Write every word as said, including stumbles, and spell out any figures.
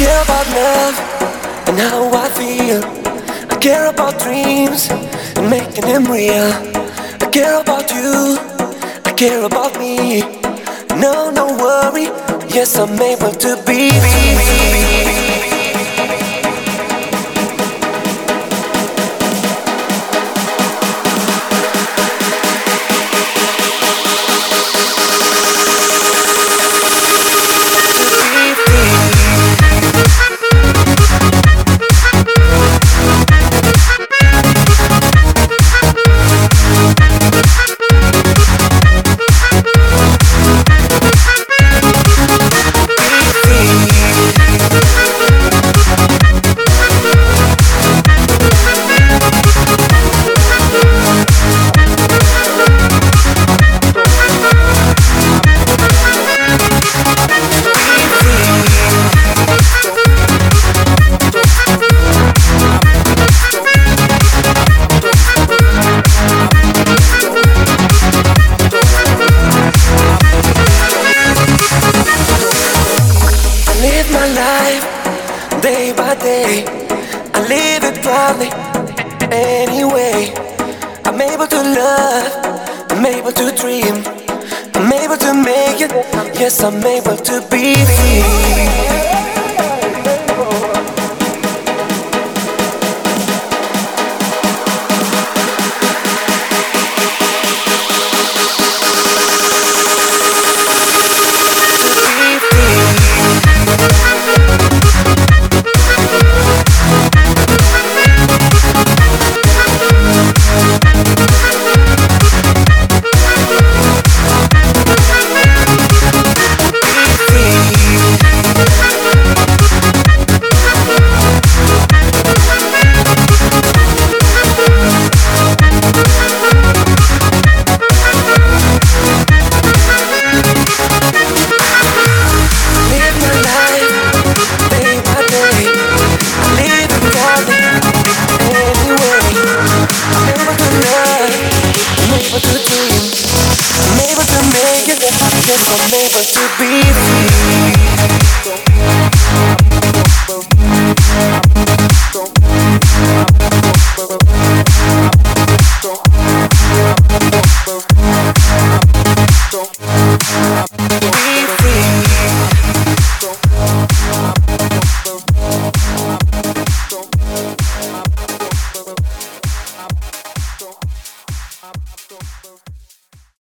care about love and how I feel. I care about dreams and making them real. I care about you, I care about me. No, no worry, yes, I'm able to be me. Day by day, I live it proudly. Anyway, I'm able to love, I'm able to dream, I'm able to make it. Yes, I'm able to be me. I'm able to make it. Yes, I'm able to be free.